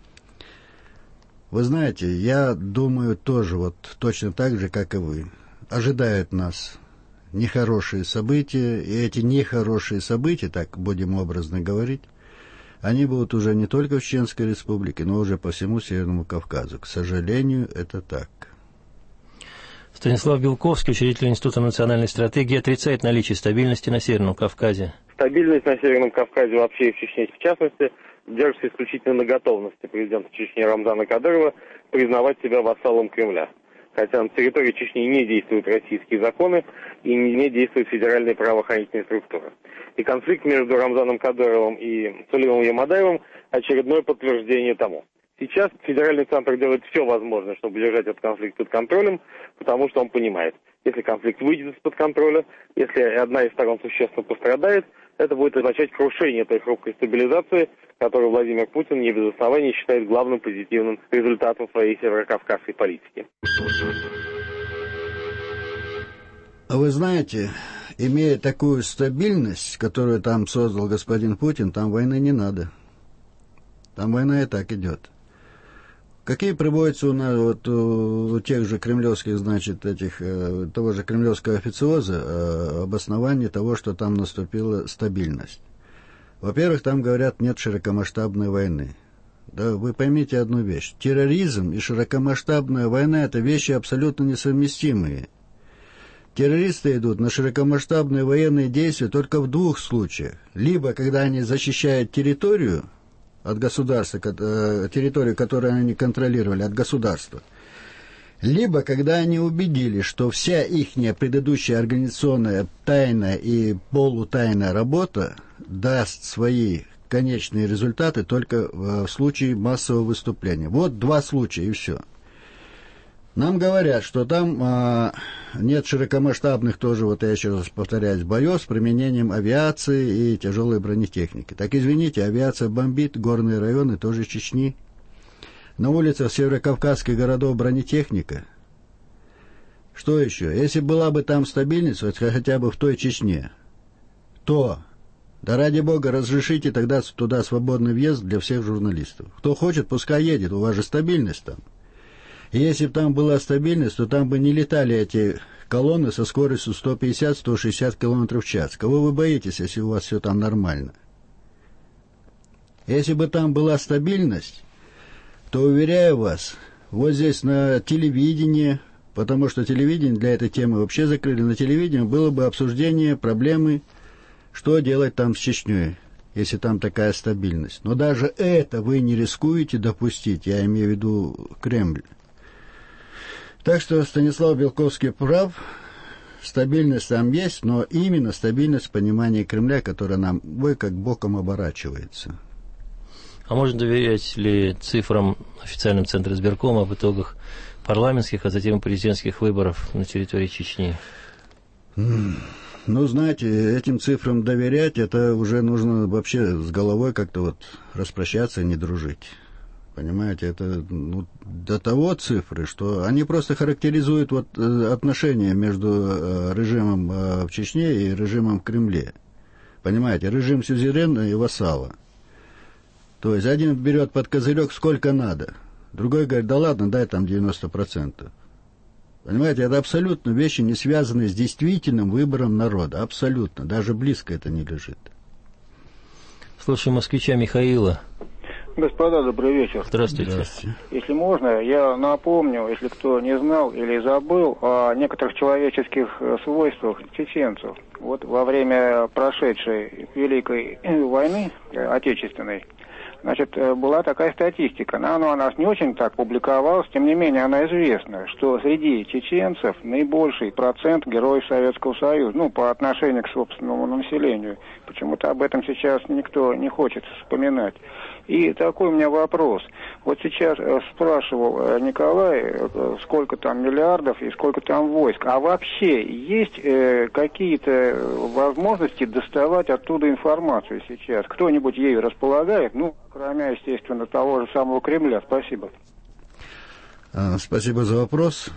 Вы знаете, я думаю тоже точно так же, как и вы. Ожидают нас нехорошие события, и эти нехорошие события, так будем образно говорить, они будут уже не только в Чеченской Республике, но уже по всему Северному Кавказу. К сожалению, это так. Станислав Белковский, учредитель Института национальной стратегии, отрицает наличие стабильности на Северном Кавказе. Стабильность на Северном Кавказе вообще и в Чечне в частности держится исключительно на готовности президента Чечни Рамзана Кадырова признавать себя вассалом Кремля. Хотя на территории Чечни не действуют российские законы и не действуют федеральные правоохранительные структуры. И конфликт между Рамзаном Кадыровым и Сулейманом Ямадаевым – очередное подтверждение тому. Сейчас федеральный центр делает все возможное, чтобы держать этот конфликт под контролем, потому что он понимает, если конфликт выйдет из-под контроля, если одна из сторон существенно пострадает, это будет означать крушение этой хрупкой стабилизации, которую Владимир Путин не без оснований считает главным позитивным результатом своей северокавказской политики. А вы знаете, имея такую стабильность, которую там создал господин Путин, там войны не надо. Там война и так идет. Какие приводятся у нас у тех же кремлевских, того же кремлевского официоза обоснования того, что там наступила стабильность? Во-первых, там говорят, нет широкомасштабной войны. Да, вы поймите одну вещь. Терроризм и широкомасштабная война – это вещи абсолютно несовместимые. Террористы идут на широкомасштабные военные действия только в двух случаях. Либо когда они защищают территорию от государства, территорию, которую они контролировали, от государства. Либо когда они убедились, что вся их предыдущая организационная тайная и полутайная работа даст свои конечные результаты только в случае массового выступления. Вот два случая и все. Нам говорят, что там нет широкомасштабных тоже, я еще раз повторяюсь, боев с применением авиации и тяжелой бронетехники. Так извините, авиация бомбит горные районы тоже Чечни. На улицах северокавказских городов бронетехника. Что еще? Если была бы там стабильность, хотя бы в той Чечне, то, да ради бога, разрешите тогда туда свободный въезд для всех журналистов. Кто хочет, пускай едет, у вас же стабильность там. И если бы там была стабильность, то там бы не летали эти колонны со скоростью 150-160 км в час. Кого вы боитесь, если у вас все там нормально? Если бы там была стабильность, то, уверяю вас, вот здесь на телевидении, потому что телевидение для этой темы вообще закрыли, на телевидении было бы обсуждение проблемы, что делать там с Чечней, если там такая стабильность. Но даже это вы не рискуете допустить, я имею в виду Кремль. Так что Станислав Белковский прав, стабильность там есть, но именно стабильность в понимании Кремля, которая нам как боком оборачивается. А можно доверять ли цифрам официального центра избиркома об итогах парламентских, а затем президентских выборов на территории Чечни? Ну, знаете, этим цифрам доверять, это уже нужно вообще с головой как-то распрощаться и не дружить. Понимаете, это до того цифры, что они просто характеризуют отношения между режимом в Чечне и режимом в Кремле. Понимаете, режим сюзерена и вассала. То есть один берет под козырек сколько надо, другой говорит, да ладно, дай там 90%. Понимаете, это абсолютно вещи, не связанные с действительным выбором народа. Абсолютно, даже близко это не лежит. Слушаем москвича Михаила. Господа, добрый вечер. Здравствуйте. Здравствуйте. Если можно, я напомню, если кто не знал или забыл, о некоторых человеческих свойствах чеченцев. Вот во время прошедшей Великой войны Отечественной, значит, была такая статистика. Она у нас не очень так публиковалась, тем не менее она известна, что среди чеченцев наибольший процент героев Советского Союза, по отношению к собственному населению. Почему-то об этом сейчас никто не хочет вспоминать. И такой у меня вопрос. Вот сейчас спрашивал Николай, сколько там миллиардов и сколько там войск. А вообще есть какие-то возможности доставать оттуда информацию сейчас? Кто-нибудь ею располагает? Ну, кроме, естественно, того же самого Кремля. Спасибо. Спасибо за вопрос.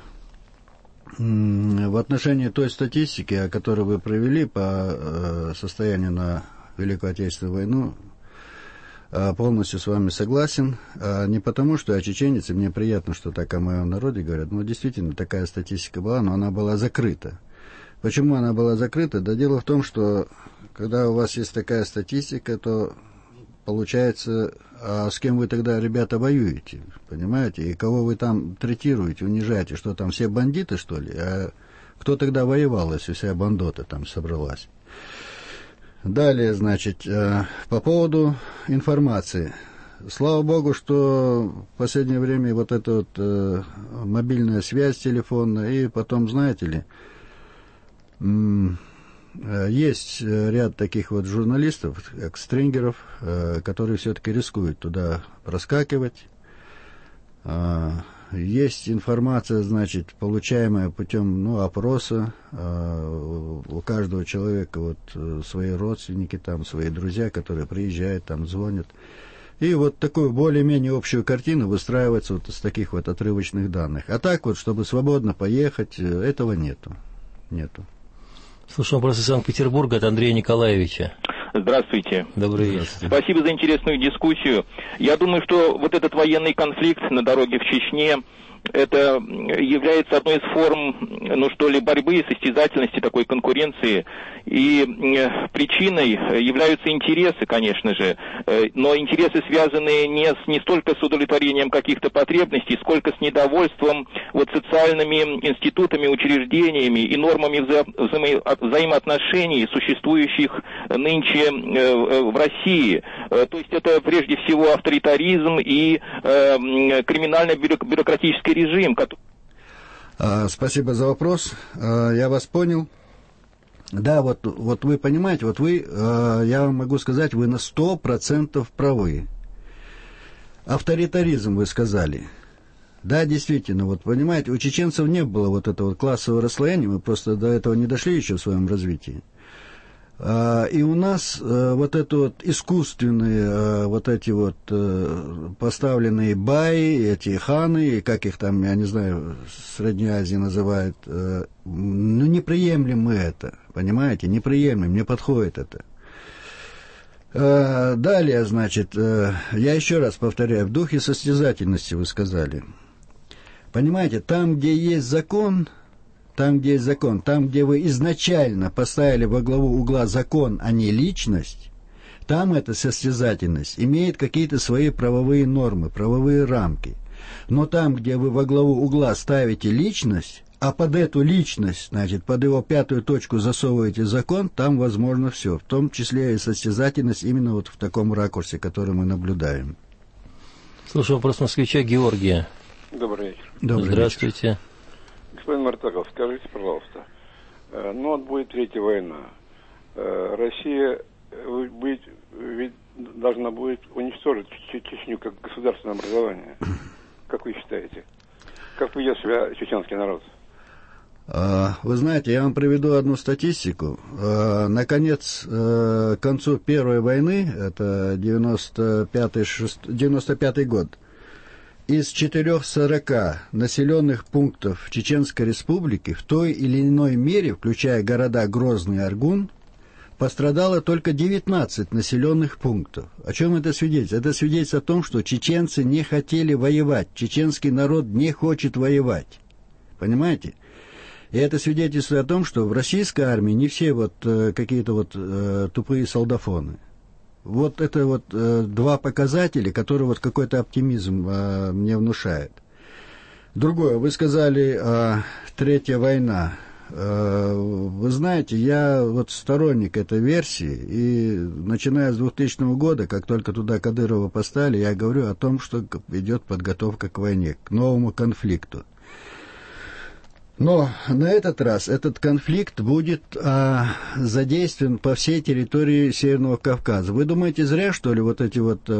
В отношении той статистики, которую вы провели по состоянию на Великую Отечественную войну, полностью с вами согласен. Не потому, что я чеченец, и мне приятно, что так о моем народе говорят, но действительно такая статистика была, но она была закрыта. Почему она была закрыта? Да дело в том, что когда у вас есть такая статистика, то получается, а с кем вы тогда, ребята, воюете, понимаете? И кого вы там третируете, унижаете, что там все бандиты, что ли? А кто тогда воевал, если вся бандота там собралась? Далее, значит, по поводу информации. Слава Богу, что в последнее время вот эта вот мобильная связь телефонная, и потом, знаете ли, есть ряд таких вот журналистов, как стрингеров, которые все-таки рискуют туда проскакивать. Есть информация, значит, получаемая путем, опроса. У каждого человека вот свои родственники, там, свои друзья, которые приезжают, там, звонят. И вот такую более-менее общую картину выстраивается вот из таких вот отрывочных данных. А так вот, чтобы свободно поехать, этого нету. Слушаем вопрос из Санкт-Петербурга от Андрея Николаевича. Здравствуйте. Добрый вечер. Спасибо за интересную дискуссию. Я думаю, что вот этот военный конфликт на дороге в Чечне, это является одной из форм, борьбы, состязательности, такой конкуренции. И причиной являются интересы, конечно же, но интересы, связанные не столько с удовлетворением каких-то потребностей, сколько с недовольством социальными институтами, учреждениями и нормами взаимоотношений, существующих нынче в России. То есть это прежде всего авторитаризм и криминально-бюрократический режим. Спасибо за вопрос. Я вас понял. Да, вот вы понимаете, я вам могу сказать, вы на 100% правы. Авторитаризм, вы сказали. Да, действительно, понимаете, у чеченцев не было вот этого классового расслоения, мы просто до этого не дошли еще в своем развитии. И у нас искусственные, поставленные баи, эти ханы, как их там, я не знаю, в Средней Азии называют, неприемлем мы это, понимаете, неприемлем, не подходит это. Далее, значит, я еще раз повторяю, в духе состязательности вы сказали. Понимаете, там, где есть закон, там, где вы изначально поставили во главу угла закон, а не личность, там эта состязательность имеет какие-то свои правовые нормы, правовые рамки. Но там, где вы во главу угла ставите личность, а под эту личность, значит, под его пятую точку засовываете закон, там возможно все, в том числе и состязательность именно в таком ракурсе, который мы наблюдаем. Слушаю вопрос москвича Георгия. Добрый вечер. Здравствуйте. Вечер. Господин Мартаков, скажите, пожалуйста, будет третья война. Россия ведь должна будет уничтожить Чечню как государственное образование. Как вы считаете? Как ведет себя чеченский народ? Вы знаете, я вам приведу одну статистику. Наконец, к концу Первой войны, это 95-й год, из 440 населенных пунктов Чеченской Республики в той или иной мере, включая города Грозный и Аргун, пострадало только 19 населенных пунктов. О чем это свидетельствует? Это свидетельствует о том, что чеченцы не хотели воевать. Чеченский народ не хочет воевать. Понимаете? И это свидетельствует о том, что в российской армии не все какие-то тупые солдафоны. Это два показателя, которые какой-то оптимизм мне внушает. Другое, вы сказали, третья война. Вы знаете, я сторонник этой версии, и начиная с 2000 года, как только туда Кадырова поставили, я говорю о том, что идет подготовка к войне, к новому конфликту. Но на этот раз этот конфликт будет задействован по всей территории Северного Кавказа. Вы думаете, зря, что ли, вот эти вот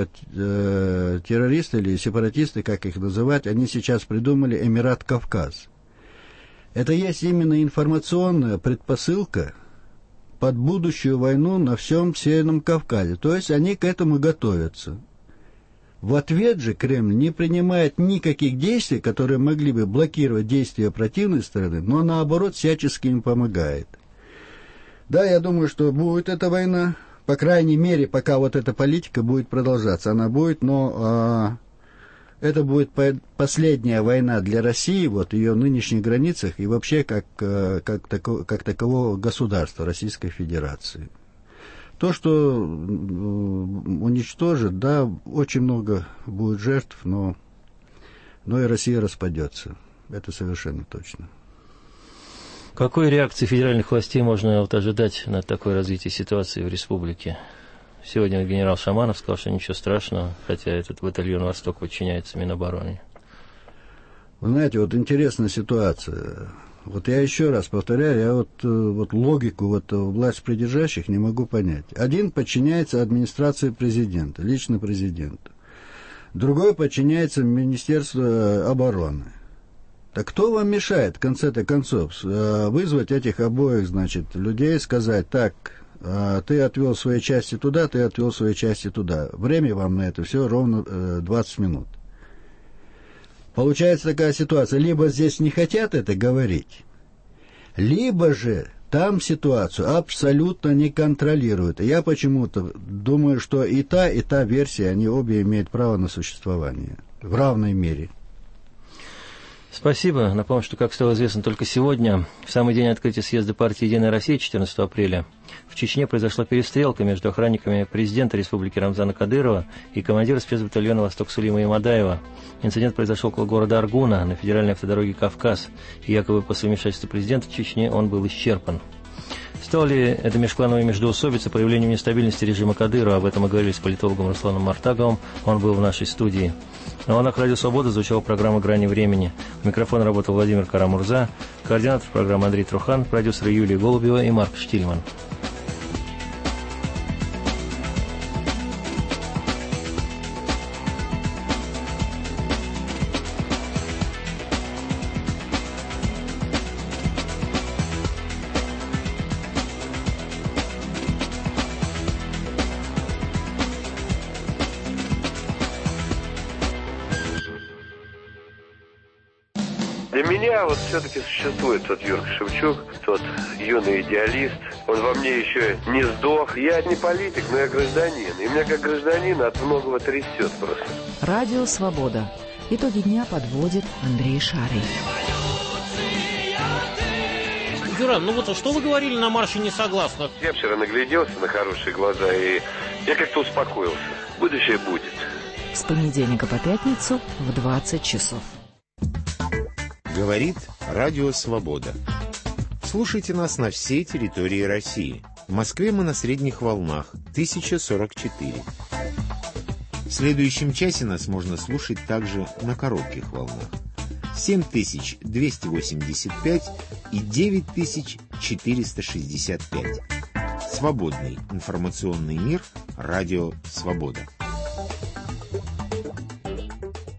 террористы или сепаратисты, как их называть, они сейчас придумали Эмират Кавказ? Это есть именно информационная предпосылка под будущую войну на всем Северном Кавказе. То есть они к этому готовятся. В ответ же Кремль не принимает никаких действий, которые могли бы блокировать действия противной стороны, но наоборот всячески им помогает. Да, я думаю, что будет эта война, по крайней мере, пока вот эта политика будет продолжаться. Она будет, но это будет последняя война для России, вот ее нынешних границах и вообще как такового государства Российской Федерации. То, что уничтожит, да, очень много будет жертв, но и Россия распадется. Это совершенно точно. Какой реакции федеральных властей можно ожидать на такое развитие ситуации в республике? Сегодня генерал Шаманов сказал, что ничего страшного, хотя этот батальон «Восток» подчиняется Минобороне. Вы знаете, вот интересная ситуация. Вот я еще раз повторяю, я вот логику власть придержащих не могу понять. Один подчиняется администрации президента, лично президенту. Другой подчиняется Министерству обороны. Так кто вам мешает, в конце-то концов, вызвать этих обоих, значит, людей, сказать, так, ты отвел свои части туда, ты отвел свои части туда. Время вам на это все ровно 20 минут. Получается такая ситуация, либо здесь не хотят это говорить, либо же там ситуацию абсолютно не контролируют. И я почему-то думаю, что и та версия, они обе имеют право на существование в равной мере. Спасибо. Напомню, что, как стало известно только сегодня, в самый день открытия съезда партии «Единая Россия», 14 апреля, в Чечне произошла перестрелка между охранниками президента Республики Рамзана Кадырова и командира спецбатальона «Восток» Сулима Имадаева. Инцидент произошел около города Аргуна на федеральной автодороге «Кавказ», и якобы после вмешательства президента в Чечне он был исчерпан. Стало ли это межклановой междоусобицей проявлением нестабильности режима Кадырова? Об этом мы говорили с политологом Русланом Мартаговым. Он был в нашей студии. На волнах «Радио Свобода» звучала программа «Грани времени». У микрофона работал Владимир Карамурза, координатор программы Андрей Трухан, продюсеры Юлия Голубева и Марк Штильман. Для меня вот все-таки существует тот Юрка Шевчук, тот юный идеалист. Он во мне еще не сдох. Я не политик, но я гражданин. И меня как гражданина от многого трясет просто. Радио «Свобода». Итоги дня подводит Андрей Шарий. Юра, ну вот что вы говорили на марше несогласных? Я вчера нагляделся на хорошие глаза, и я как-то успокоился. Будущее будет. С понедельника по пятницу в 20 часов. Говорит Радио Свобода. Слушайте нас на всей территории России. В Москве мы на средних волнах 1044. В следующем часе нас можно слушать также на коротких волнах 7285 и 9465. Свободный информационный мир. Радио Свобода.